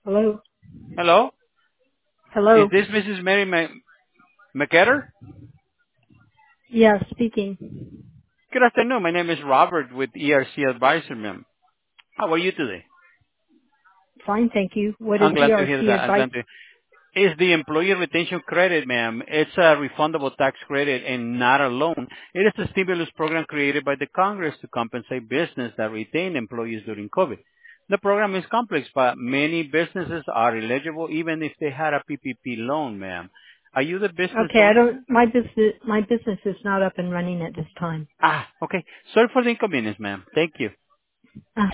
Hello? Hello? Is Hello? this Mrs. Mary McGetter? Yeah, speaking. Good afternoon. My name is Robert with ERC Advisor, ma'am. How are you today? Fine, thank you. What is I'm glad to hear ERC that. I'm advice? glad to. Is the Employee Retention Credit, ma'am. It's a refundable tax credit and not a loan. It is a stimulus program created by the Congress to compensate business that retain employees during COVID. The program is complex, but many businesses are eligible even if they had a PPP loan, ma'am. Are you the business Okay, owner, ma'am? my business is not up and running at this time. Okay. Sorry for the inconvenience, ma'am. Thank you.